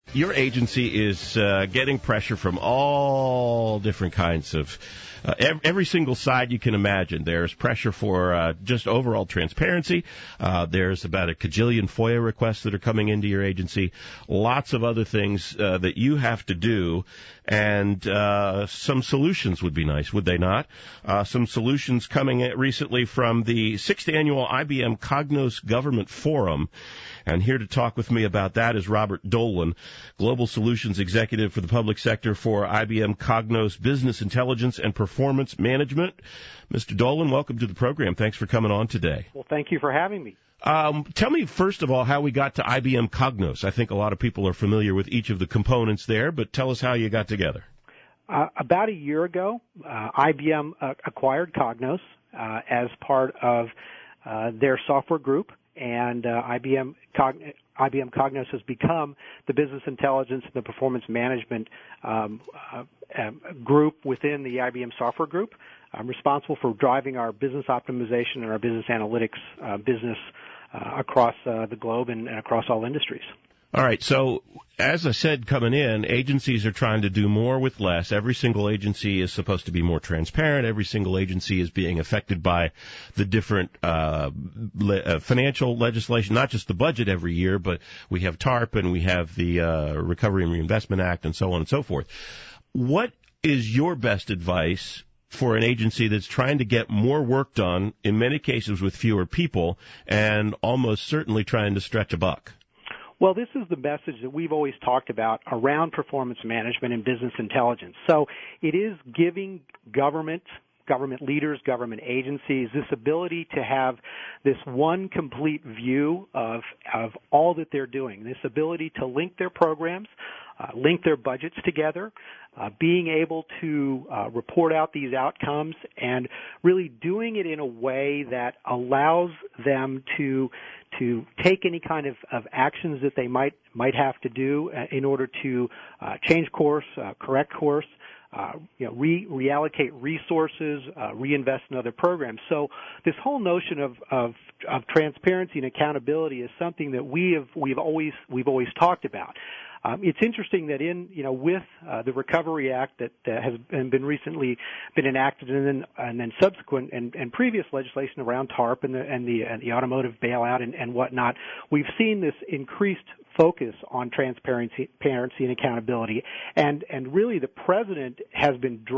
Your agency is getting pressure from all different kinds of every single side you can imagine. There's pressure for just overall transparency. There's about a cajillion FOIA requests that are coming into your agency. Lots of other things that you have to do. And some solutions would be nice, would they not? Some solutions coming recently from the 6th Annual IBM Cognos Government Forum. And here to talk with me about that is Robert Dolan, Global Solutions Executive for the Public Sector for IBM Cognos Business Intelligence and Performance Management. Mr. Dolan, welcome to the program. Thanks for coming on today. Well, thank you for having me. Tell me, first of all, how we got to IBM Cognos. I think a lot of people are familiar with each of the components there, but tell us how you got together. About a year ago, IBM acquired Cognos as part of their software group, and IBM Cognos has become the business intelligence and the performance management group within the IBM software group. I'm responsible for driving our business optimization and our business analytics business across the globe and across all industries. All right. So, as I said, coming in, agencies are trying to do more with less. Every single agency is supposed to be more transparent. Every single agency is being affected by the different financial legislation, not just the budget every year, but we have TARP and we have the Recovery and Reinvestment Act and so on and so forth. What is your best advice for an agency that's trying to get more work done, in many cases with fewer people, and almost certainly trying to stretch a buck? Well, this is the message that we've always talked about around performance management and business intelligence. So it is giving government leaders, government agencies, this ability to have this one complete view of all that they're doing, this ability to link their programs, link their budgets together, being able to report out these outcomes, and really doing it in a way that allows them to take any kind of actions that they might have to do in order to change course, correct course, reallocate resources, reinvest in other programs. So this whole notion of transparency and accountability is something that we've always talked about. It's interesting that with the Recovery Act that has been recently been enacted, and then subsequent and previous legislation around TARP and the automotive bailout and whatnot, we've seen this increased focus on transparency and accountability, and really the president has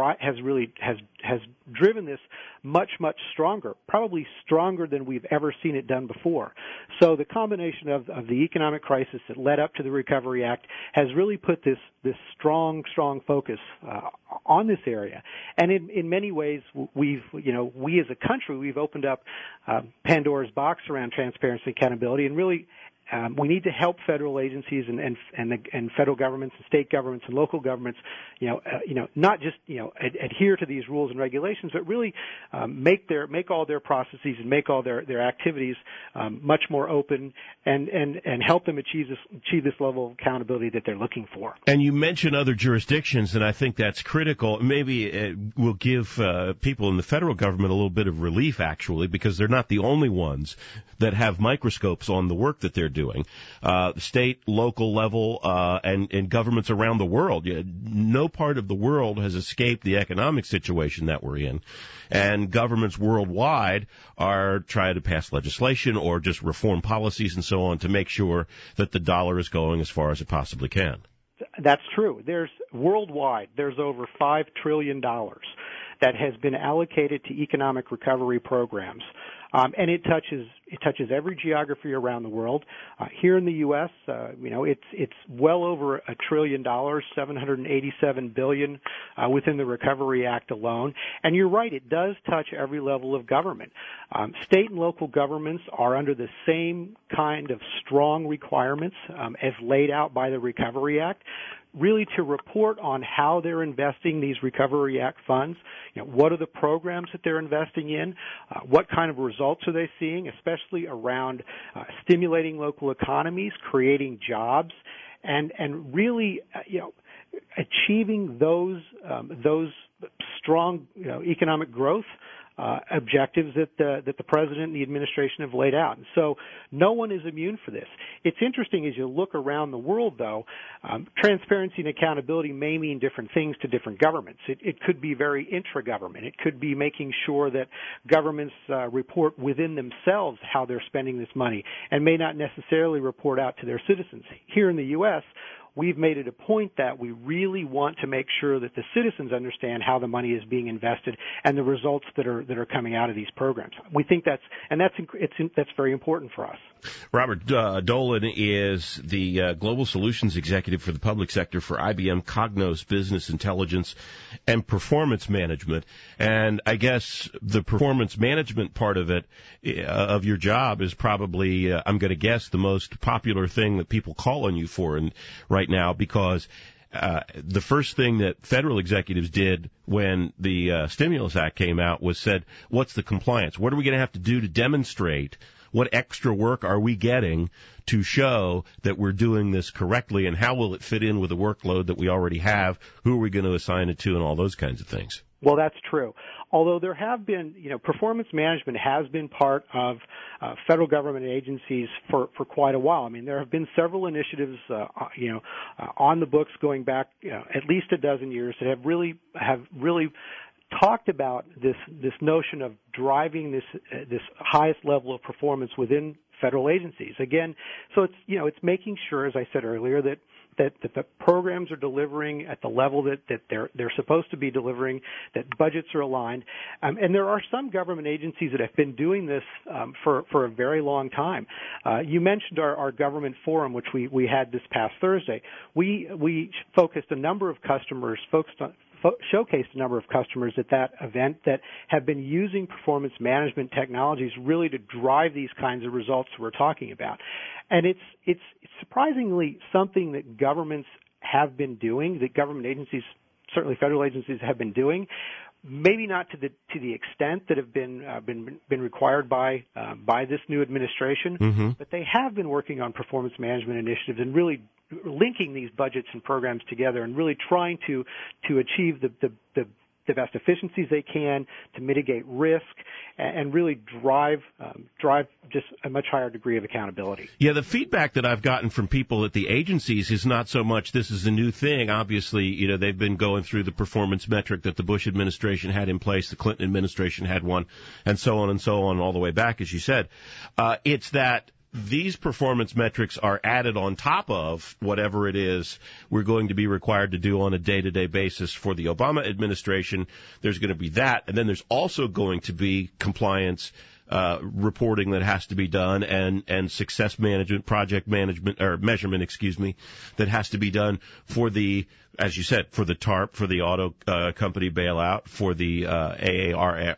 driven this much stronger, probably stronger than we've ever seen it done before. So the combination of the economic crisis that led up to the Recovery Act has really put this strong focus on this area, and in many ways we as a country we've opened up Pandora's box around transparency and accountability, and really. We need to help federal agencies and federal governments and state governments and local governments, not just adhere to these rules and regulations, but really make all their processes and make all their activities much more open and help them achieve this level of accountability that they're looking for. And you mentioned other jurisdictions, and I think that's critical. Maybe it will give people in the federal government a little bit of relief, actually, because they're not the only ones that have microscopes on the work that they're doing. State, local level, and governments around the world. No part of the world has escaped the economic situation that we're in. And governments worldwide are trying to pass legislation or just reform policies and so on to make sure that the dollar is going as far as it possibly can. That's true. Worldwide, there's over $5 trillion that has been allocated to economic recovery programs. And it touches every geography around the world. Here in the U.S., it's well over $1 trillion, $787 billion within the Recovery Act alone. And you're right, it does touch every level of government. State and local governments are under the same kind of strong requirements as laid out by the Recovery Act, really to report on how they're investing these Recovery Act funds. What are the programs that they're investing in? What kind of results are they seeing, especially around stimulating local economies, creating jobs, and really achieving those strong economic growth objectives that the president and the administration have laid out. And so no one is immune for this. It's interesting as you look around the world, though, transparency and accountability may mean different things to different governments. It could be very intra-government. It could be making sure that governments report within themselves how they're spending this money and may not necessarily report out to their citizens. Here in the U.S., we've made it a point that we really want to make sure that the citizens understand how the money is being invested and the results that are coming out of these programs. We think that's very important for us. Robert Dolan is the Global Solutions Executive for the Public Sector for IBM Cognos Business Intelligence and Performance Management. And I guess the performance management part of it, of your job, is probably, I'm going to guess, the most popular thing that people call on you for right now, because the first thing that federal executives did when the Stimulus Act came out was said, what's the compliance? What are we going to have to do to demonstrate? What extra work are we getting to show that we're doing this correctly, and how will it fit in with the workload that we already have? Who are we going to assign it to, and all those kinds of things? Well, that's true. Although there have been, performance management has been part of federal government agencies for quite a while. I mean, there have been several initiatives, on the books going back at least a dozen years that have really talked about this notion of driving this highest level of performance within federal agencies. Again, so it's making sure, as I said earlier, that the programs are delivering at the level that they're supposed to be delivering, that budgets are aligned. And there are some government agencies that have been doing this for a very long time. You mentioned our government forum, which we had this past Thursday. We focused a number of customers, showcased a number of customers at that event that have been using performance management technologies really to drive these kinds of results we're talking about. And it's surprisingly something that governments have been doing, that government agencies, certainly federal agencies, have been doing. Maybe not to the extent that have been required by this new administration, but they have been working on performance management initiatives and really linking these budgets and programs together and really trying to achieve the best efficiencies they can, to mitigate risk, and really drive just a much higher degree of accountability. Yeah, the feedback that I've gotten from people at the agencies is not so much this is a new thing. Obviously, they've been going through the performance metric that the Bush administration had in place, the Clinton administration had one, and so on all the way back, as you said. It's that these performance metrics are added on top of whatever it is we're going to be required to do on a day-to-day basis for the Obama administration. There's going to be that, and then there's also going to be compliance reporting that has to be done, and success management, project management, or measurement, that has to be done for the, as you said, for the TARP, for the auto company bailout, for the ARRA,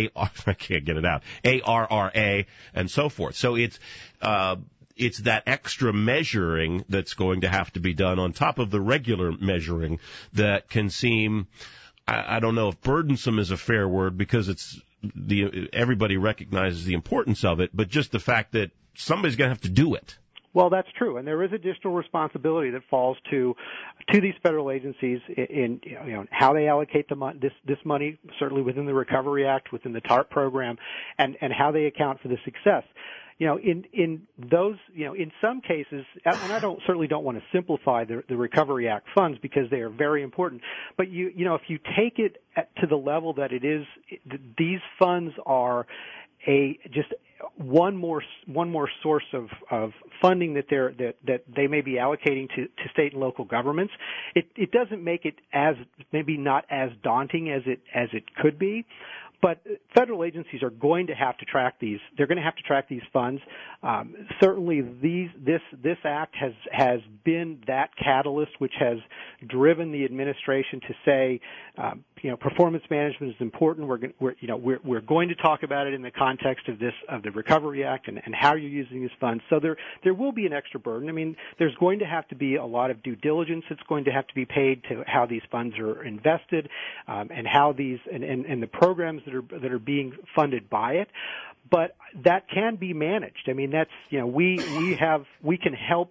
and so forth. So it's that extra measuring that's going to have to be done on top of the regular measuring that can seem, I don't know if burdensome is a fair word, because everybody recognizes the importance of it, but just the fact that somebody's going to have to do it. Well, that's true, and there is additional responsibility that falls to these federal agencies in how they allocate this money, certainly within the Recovery Act, within the TARP program, and how they account for the success. In those, in some cases, and I certainly don't want to simplify the Recovery Act funds because they are very important, but if you take it to the level that it is, these funds are just one more source of funding that they may be allocating to state and local governments. It doesn't make it maybe not as daunting as it could be. But federal agencies are going to have to track these. They're going to have to track these funds. Certainly, this act has been that catalyst which has driven the administration to say, performance management is important. We're going to talk about it in the context of the Recovery Act and how you're using these funds. So there will be an extra burden. I mean, there's going to have to be a lot of due diligence that's going to have to be paid to how these funds are invested, and how these and the programs that are being funded by it. But that can be managed. I mean, that's we can help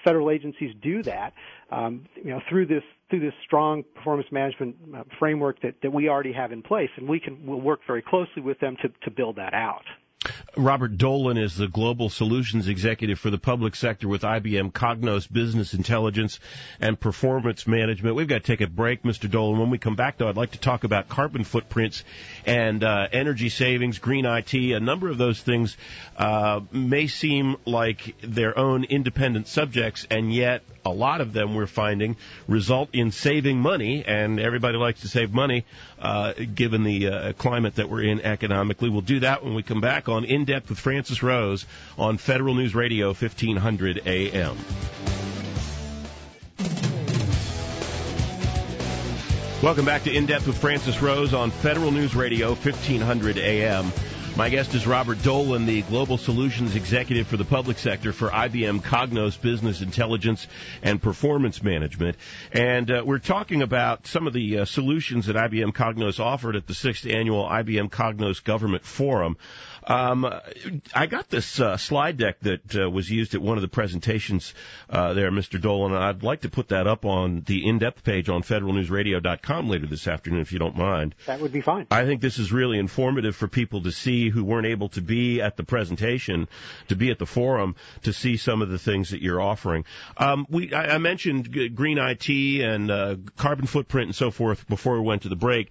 federal agencies do that, through this strong performance management framework that we already have in place, and we'll work very closely with them to build that out. Robert Dolan is the Global Solutions Executive for the public sector with IBM Cognos Business Intelligence and Performance Management. We've got to take a break, Mr. Dolan. When we come back, though, I'd like to talk about carbon footprints and energy savings, green IT. A number of those things may seem like their own independent subjects, and yet a lot of them, we're finding, result in saving money, and everybody likes to save money given the climate that we're in economically. We'll do that when we come back on In Depth with Francis Rose on Federal News Radio 1500 AM. Welcome back to In Depth with Francis Rose on Federal News Radio 1500 AM. My guest is Robert Dolan, the Global Solutions Executive for the public sector for IBM Cognos Business Intelligence and Performance Management. And we're talking about some of the solutions that IBM Cognos offered at the 6th Annual IBM Cognos Government Forum. I got this slide deck that was used at one of the presentations there, Mr. Dolan, and I'd like to put that up on the in-depth page on federalnewsradio.com later this afternoon, if you don't mind. That would be fine. I think this is really informative for people to see who weren't able to be at the presentation, to be at the forum, to see some of the things that you're offering. I mentioned green IT and carbon footprint and so forth before we went to the break.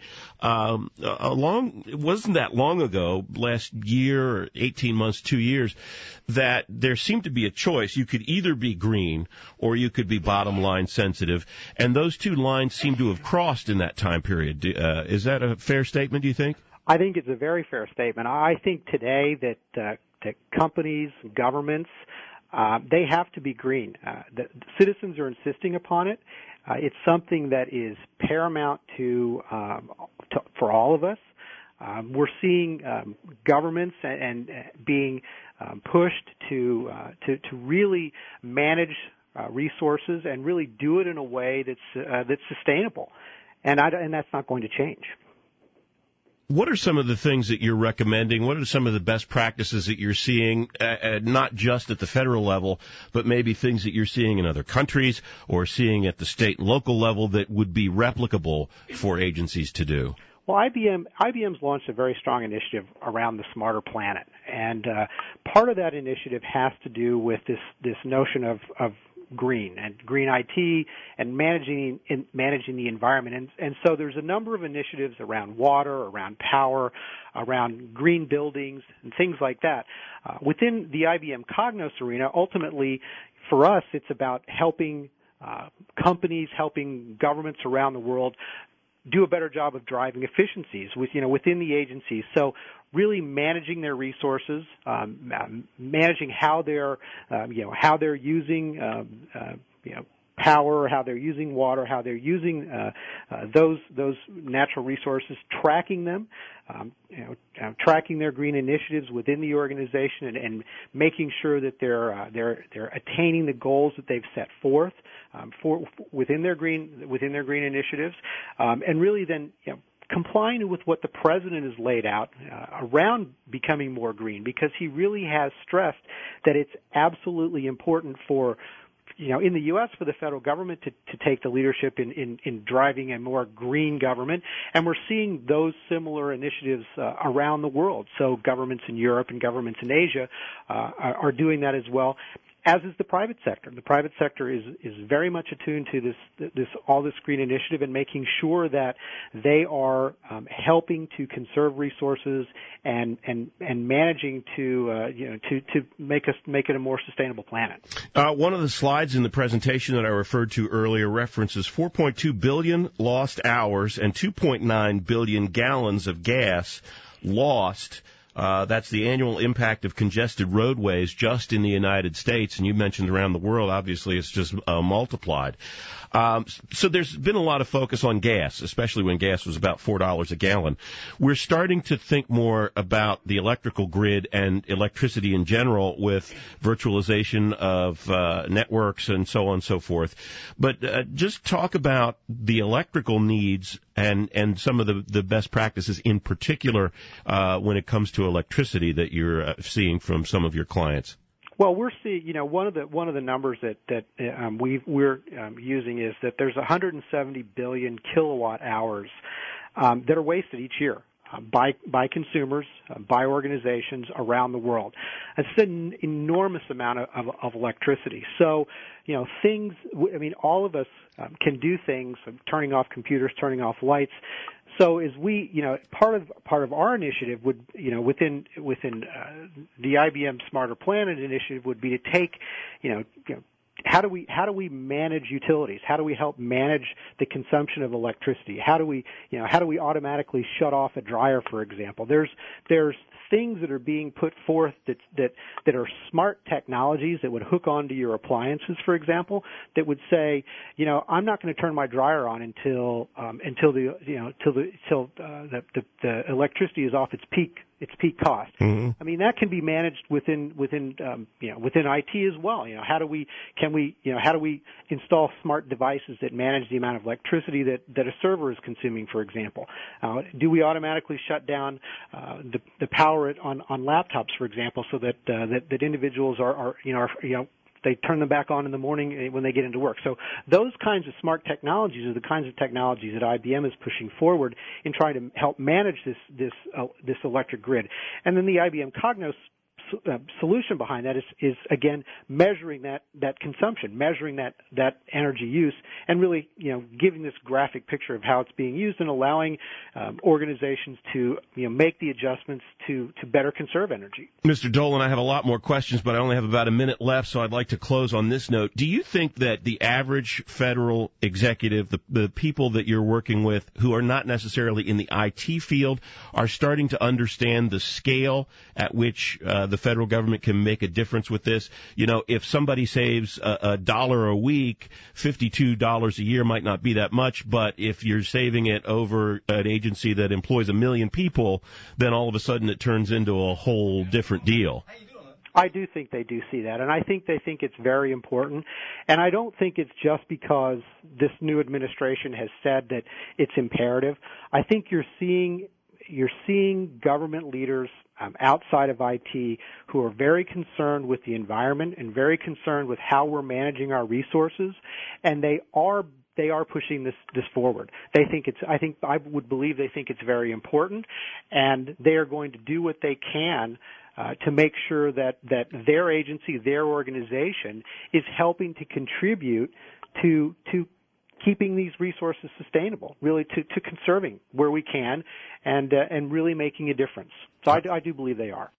It wasn't that long ago, last year or 18 months, 2 years, that there seemed to be a choice. You could either be green or you could be bottom line sensitive, and those two lines seem to have crossed in that time period. Is that a fair statement, do you think? I think it's a very fair statement. I think today that companies, governments, they have to be green. The citizens are insisting upon it. It's something that is paramount for all of us. We're seeing governments and being pushed to really manage resources and really do it in a way that's sustainable, and that's not going to change. What are some of the things that you're recommending? What are some of the best practices that you're seeing, not just at the federal level, but maybe things that you're seeing in other countries or seeing at the state and local level that would be replicable for agencies to do? Well, IBM's launched a very strong initiative around the Smarter Planet, and part of that initiative has to do with this notion of green and green IT and managing the environment. And so there's a number of initiatives around water, around power, around green buildings and things like that. Within the IBM Cognos arena, ultimately, for us, it's about helping companies, helping governments around the world do a better job of driving efficiencies within the agencies. So really managing their resources, managing how they're using power, how they're using water, how they're using those natural resources, tracking them, tracking their green initiatives within the organization, and making sure that they're attaining the goals that they've set forth within their green initiatives, and really then complying with what the president has laid out around becoming more green, because he really has stressed that it's absolutely important for in the U.S. for the federal government to take the leadership in driving a more green government, and we're seeing those similar initiatives around the world. So governments in Europe and governments in Asia are doing that as well, as is the private sector. The private sector is very much attuned to this green initiative and making sure that they are helping to conserve resources and managing to make it a more sustainable planet. One of the slides in the presentation that I referred to earlier references 4.2 billion lost hours and 2.9 billion gallons of gas lost. That's the annual impact of congested roadways just in the United States, and you mentioned around the world. Obviously, it's just multiplied. So there's been a lot of focus on gas, especially when gas was about $4 a gallon. We're starting to think more about the electrical grid and electricity in general with virtualization of networks and so on and so forth. But just talk about the electrical needs and some of the best practices in particular when it comes to electricity that you're seeing from some of your clients. Well, we're seeing, one of the numbers that we're using is that there's 170 billion kilowatt hours that are wasted each year by consumers, by organizations around the world. It's an enormous amount of electricity. So, all of us can do things, turning off computers, turning off lights. So as we, part of our initiative would, within the IBM Smarter Planet initiative would be to take, how do we manage utilities? How do we help manage the consumption of electricity? How do we automatically shut off a dryer, for example? There's things that are being put forth that are smart technologies that would hook onto your appliances, for example, that would say, I'm not going to turn my dryer on until the electricity is off its peak cost. Mm-hmm. I mean, that can be managed within IT as well. How do we install smart devices that manage the amount of electricity that a server is consuming, for example? Do we automatically shut down the power on laptops, for example, so that individuals are they turn them back on in the morning when they get into work. So those kinds of smart technologies are the kinds of technologies that IBM is pushing forward in trying to help manage this electric grid. And then the IBM Cognos solution behind that is again measuring that consumption, measuring that energy use, and really giving this graphic picture of how it's being used and allowing organizations to make the adjustments to better conserve energy. Mr. Dolan, I have a lot more questions, but I only have about a minute left, so I'd like to close on this note. Do you think that the average federal executive, the people that you're working with who are not necessarily in the IT field, are starting to understand the scale at which the federal government can make a difference with this? If somebody saves $1 a week, $52 a year might not be that much, but if you're saving it over an agency that employs 1 million people, then all of a sudden it turns into a whole different deal. I do think they do see that, and I think they think it's very important. And I don't think it's just because this new administration has said that it's imperative. I think you're seeing government leaders outside of IT who are very concerned with the environment and very concerned with how we're managing our resources, and they are pushing this forward. I would believe they think it's very important, and they are going to do what they can to make sure that their agency, their organization, is helping to contribute to keeping these resources sustainable, really to conserving where we can, and really making a difference. So I do believe they are.